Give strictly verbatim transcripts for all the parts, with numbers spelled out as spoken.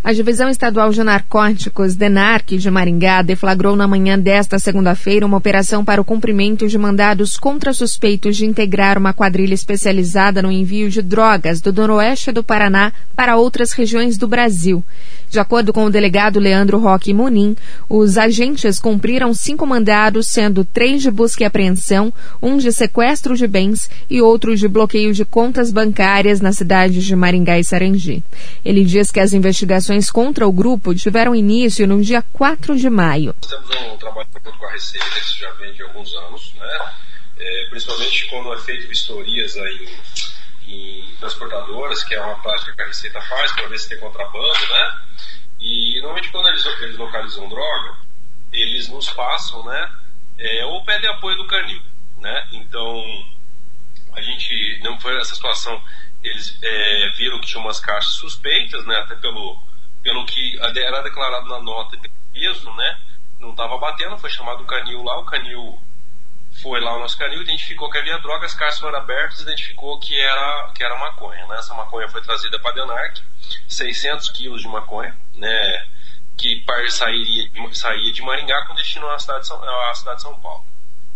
A Divisão Estadual de Narcóticos, DENARC, de Maringá, deflagrou na manhã desta segunda-feira uma operação para o cumprimento de mandados contra suspeitos de integrar uma quadrilha especializada no envio de drogas do noroeste do Paraná para outras regiões do Brasil. De acordo com o delegado Leandro Roque Munim, os agentes cumpriram cinco mandados, sendo três de busca e apreensão, um de sequestro de bens e outro de bloqueio de contas bancárias nas cidades de Maringá e Sarandi. Ele diz que as investigações contra o grupo tiveram início no dia quatro de maio. Nós temos um trabalho com a Receita, isso já vem de alguns anos, né? É, principalmente quando é feito vistorias aí em transportadoras, que é uma prática que a Receita faz para ver se tem contrabando, né? E normalmente quando eles, eles localizam droga, eles nos passam, né? É, ou pedem apoio do canil, né? Então, a gente não foi essa situação. Eles é, viram que tinha umas caixas suspeitas, né? Até pelo, pelo que era declarado na nota de peso, né? Não estava batendo, foi chamado o canil lá, o canil foi lá, o nosso canil identificou que havia droga, as caixas foram abertas, identificou que era, que era maconha, né? Essa maconha foi trazida para a DENARC, seiscentos quilos de maconha, né? Que sairia, saía de Maringá com destino à cidade de São, à cidade de São Paulo.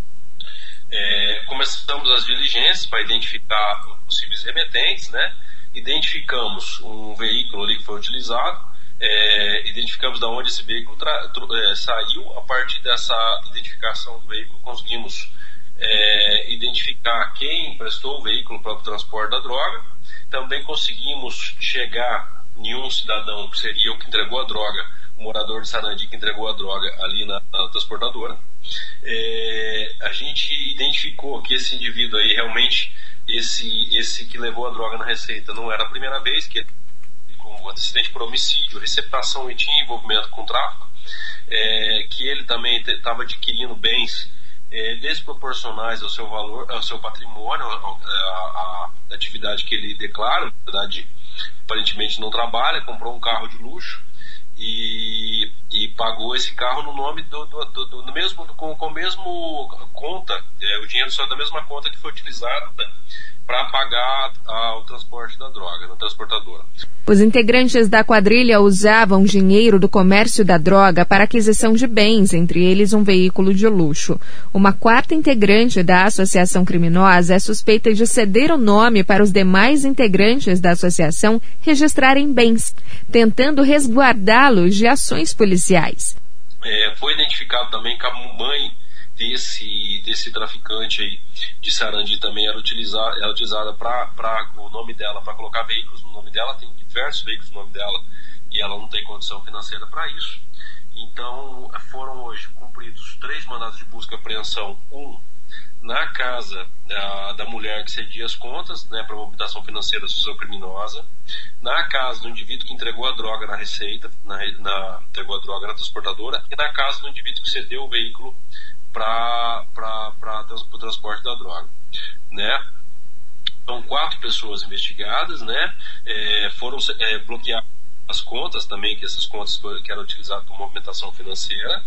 É, começamos as diligências para identificar possíveis remetentes, né? Identificamos um veículo ali que foi utilizado, é, identificamos de onde esse veículo tra, tra, é, saiu. A partir dessa identificação do veículo, conseguimos é, identificar quem emprestou o veículo para o transporte da droga. Também conseguimos chegar em um cidadão, que seria o que entregou a droga, o morador de Sarandi que entregou a droga ali na, na transportadora. É, a gente identificou que esse indivíduo aí realmente, esse, esse que levou a droga na Receita, não era a primeira vez que ele, com antecedente por homicídio, receptação e tinha envolvimento com tráfico, é, que ele também estava adquirindo bens é, desproporcionais ao seu valor, ao seu patrimônio, a atividade que ele declara, na verdade, aparentemente não trabalha, comprou um carro de luxo e, e pagou esse carro no nome do, do, do, do, do mesmo, com, com a mesma conta, é, o dinheiro só da mesma conta que foi utilizada para pagar a, o transporte da droga, na transportadora. Os integrantes da quadrilha usavam dinheiro do comércio da droga para aquisição de bens, entre eles um veículo de luxo. Uma quarta integrante da associação criminosa é suspeita de ceder o nome para os demais integrantes da associação registrarem bens, tentando resguardá-los de ações policiais. É, foi identificado também que a mãe desse, desse traficante aí de Sarandi também era utilizada, era utilizada para o nome dela, para colocar veículos no nome dela, tem diversos veículos no nome dela e ela não tem condição financeira para isso. Então foram hoje cumpridos três mandados de busca e apreensão, um na casa da, da mulher que cedia as contas, né, para movimentação financeira da associação criminosa, na casa do indivíduo que entregou a droga na Receita, na, na, entregou a droga na transportadora, e na casa do indivíduo que cedeu o veículo para o transporte da droga, né? São quatro pessoas investigadas, né? É, foram é, bloqueadas as contas também, que essas contas que eram utilizadas para movimentação financeira,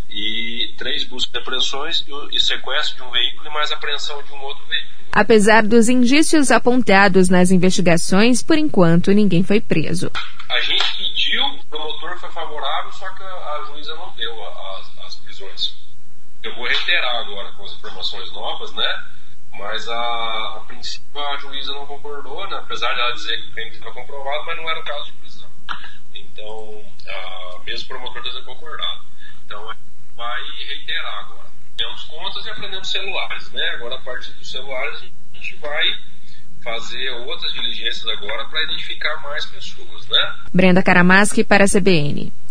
e três buscas de apreensões e, e sequestro de um veículo e mais apreensão de um outro veículo. Apesar dos indícios apontados nas investigações, por enquanto ninguém foi preso. A gente pediu, o promotor foi favorável, só que a, a juíza não deu as, as prisões. Eu vou reiterar agora com as informações novas, né? Mas a, a princípio a juíza não concordou, né? Apesar de ela dizer que o crime estava comprovado, mas não era o caso de prisão. Então, a, mesmo o promotor ter concordado. Então, a gente vai reiterar agora. Temos contas e aprendemos celulares, né? Agora, a partir dos celulares, a gente vai fazer outras diligências agora para identificar mais pessoas, né? Brenda Karamaschi para a C B N.